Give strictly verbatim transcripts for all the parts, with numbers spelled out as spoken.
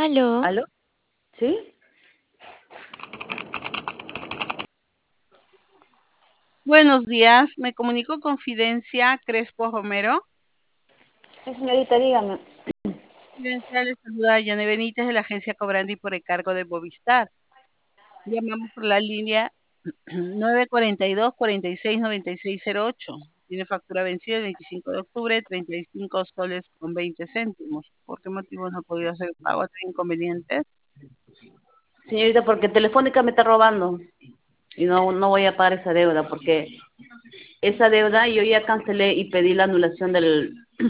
Aló. ¿Aló? ¿Sí? Buenos días, me comunico con Fidencia Crespo Romero. Sí, señorita, dígame. Fidencia, le saluda Yane Benítez de la agencia Cobrandi por encargo de Movistar. Llamamos por la línea nueve cuarenta y dos, cuarenta y seis, noventa y seis cero ocho. Tiene factura vencida el veinticinco de octubre, treinta y cinco soles con veinte céntimos. ¿Por qué motivo no ha podido hacer el pago? ¿Tiene inconvenientes? Señorita, porque Telefónica me está robando y no, no voy a pagar esa deuda porque esa deuda yo ya cancelé y pedí la anulación del,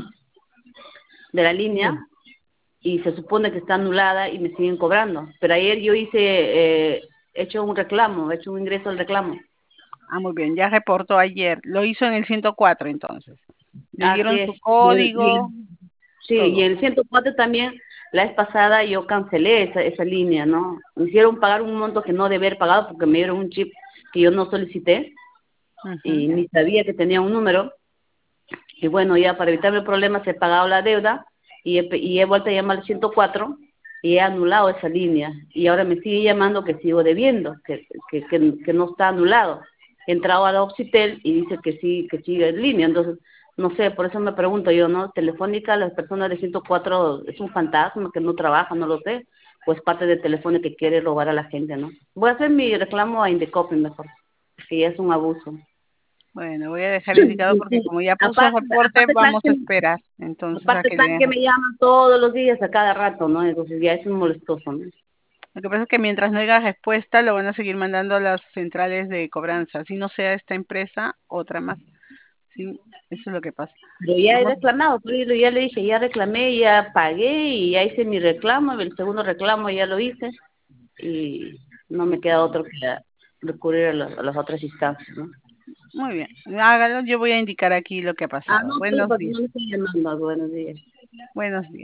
de la línea y se supone que está anulada y me siguen cobrando. Pero ayer yo hice, eh, he hecho un reclamo, he hecho un ingreso al reclamo. Ah, muy bien, ya reportó ayer. Lo hizo en el ciento cuatro entonces. Le Así dieron es. su Y el, y código, el- sí, y todo. el ciento cuatro también, la vez pasada yo cancelé esa, esa línea, ¿no? Me hicieron pagar un monto que no debe haber pagado porque me dieron un chip que yo no solicité Ujú. y ni sabía que tenía un número. Y bueno, ya para evitarme problemas he pagado la deuda y he, pe- y he vuelto a llamar al ciento cuatro y he anulado esa línea. Y ahora me sigue llamando que sigo debiendo, que, que, que, que no está anulado. He entrado a la Oxitel y dice que sí, que sigue en línea. Entonces, no sé, por eso me pregunto yo, ¿no? Telefónica, las personas de ciento cuatro es un fantasma que no trabaja, no lo sé. Pues parte de Telefónica que quiere robar a la gente, ¿no? Voy a hacer mi reclamo a Indecopi mejor, que ya es un abuso. Bueno, voy a dejar indicado porque como ya puso el Aparte, reporte, aparte, ¿sabes vamos qué? a esperar entonces a Aparte, que le están den que me respuesta. llaman todos los días a cada rato, ¿no? Entonces ya es un molestoso, ¿no? Lo que pasa es que mientras no haya respuesta, lo van a seguir mandando a las centrales de cobranza. Si no sea esta empresa, otra más. Sí, eso es lo que pasa. Pero ya he Vamos, reclamado, pues, ya le dije, ya reclamé, ya pagué y ya hice mi reclamo, el segundo reclamo ya lo hice y no me queda otro que recurrir a, la- a las otras instancias, ¿no? muy bien. Hágalo, yo voy a indicar aquí lo que ha Ah, pasado. no, sí, Buenos porque días. no me estoy llamando, buenos días. Buenos días.